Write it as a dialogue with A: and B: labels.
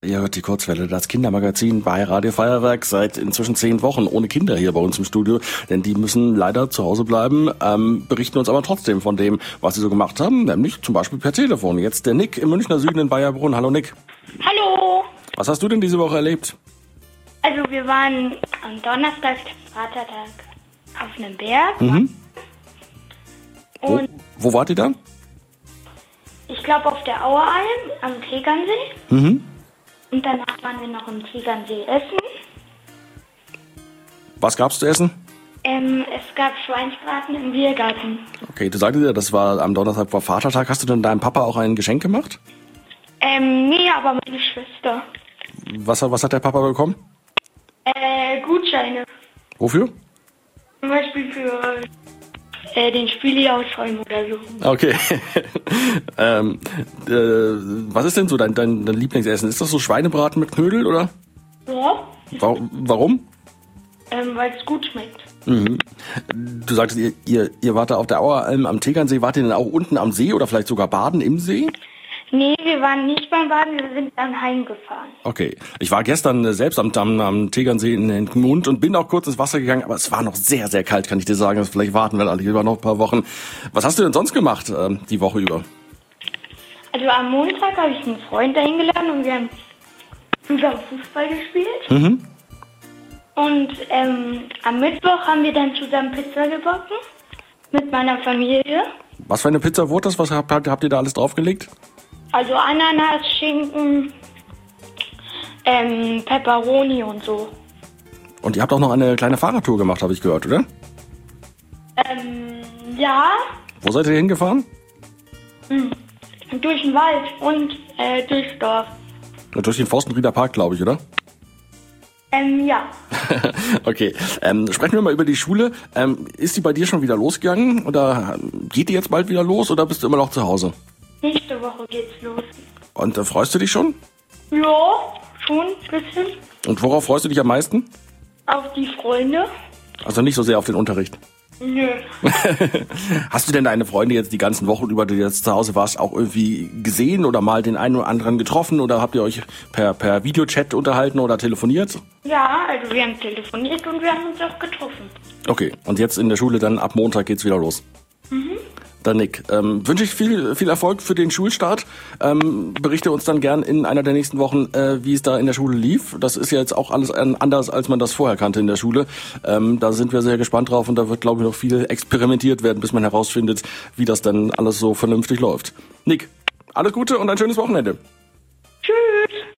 A: Ihr hört die Kurzwelle, das Kindermagazin bei Radio Feuerwerk seit inzwischen 10 Wochen ohne Kinder hier bei uns im Studio, denn die müssen leider zu Hause bleiben, berichten uns aber trotzdem von dem, was sie so gemacht haben, nämlich zum Beispiel per Telefon. Jetzt der Nick im Münchner Süden in Bayerbrunn. Hallo Nick.
B: Hallo.
A: Was hast du denn diese Woche erlebt?
B: Also wir waren am Donnerstag, Vatertag, auf einem Berg. Und
A: Wo wart ihr da?
B: ich glaube auf der Aueralm am Tegernsee. Und danach waren wir noch im Tegernsee essen.
A: Was gab's zu essen?
B: Es gab Schweinsbraten im Biergarten.
A: Okay, du sagtest ja, das war am Donnerstag war Vatertag. Hast du denn deinem Papa auch ein Geschenk gemacht?
B: Nee, aber meine Schwester.
A: Was hat der Papa bekommen?
B: Gutscheine.
A: Wofür?
B: Zum Beispiel für den Spieli ausräumen oder so.
A: Okay. Was ist denn so dein Lieblingsessen? Ist das so Schweinebraten mit Knödel, oder?
B: Ja,
A: Warum?
B: weil es gut schmeckt.
A: Du sagtest, ihr wart da auf der Aueralm am Tegernsee. Wart ihr denn auch unten am See oder vielleicht sogar baden im See?
B: Nee, wir waren nicht beim Baden, wir sind dann heimgefahren.
A: Okay. Ich war gestern selbst am Tegernsee in Gmund und bin auch kurz ins Wasser gegangen, aber es war noch sehr, sehr kalt, kann ich dir sagen. Vielleicht warten wir alle lieber noch ein paar Wochen. Was hast du denn sonst gemacht die Woche über?
B: Also am Montag habe ich einen Freund eingeladen und wir haben zusammen Fußball gespielt. Und am Mittwoch haben wir dann zusammen Pizza gebacken mit meiner Familie.
A: Was für eine Pizza wurde das? Was habt ihr da alles draufgelegt?
B: Also Ananas, Schinken, Pepperoni und so.
A: Und ihr habt auch noch eine kleine Fahrradtour gemacht, habe ich gehört, oder?
B: Ja,
A: Wo seid ihr hingefahren?
B: durch den Wald und durchs Dorf.
A: Durch den Forstenrieder Park, glaube ich, oder?
B: Ja.
A: Okay, sprechen wir mal über die Schule. Ist die bei dir schon wieder losgegangen? Oder geht die jetzt bald wieder los oder bist du immer noch zu Hause?
B: Nächste Woche geht's los.
A: Und freust du dich schon?
B: Ja, schon ein bisschen.
A: Und worauf freust du dich am meisten?
B: Auf die Freunde.
A: Also nicht so sehr auf den Unterricht.
B: Nö.
A: Hast du denn deine Freunde jetzt die ganzen Wochen über, die du jetzt zu Hause warst, auch irgendwie gesehen oder mal den einen oder anderen getroffen? Oder habt ihr euch per Videochat unterhalten oder telefoniert?
B: Ja, also wir haben telefoniert und wir haben uns auch getroffen.
A: Okay, und jetzt in der Schule dann ab Montag geht's wieder los. Dann Nick, wünsche ich viel Erfolg für den Schulstart. Berichte uns dann gern in einer der nächsten Wochen, wie es da in der Schule lief. Das ist ja jetzt auch alles anders, als man das vorher kannte in der Schule. Da sind wir sehr gespannt drauf und da wird, glaube ich, noch viel experimentiert werden, bis man herausfindet, wie das dann alles so vernünftig läuft. Nick, alles Gute und ein schönes Wochenende.
B: Tschüss.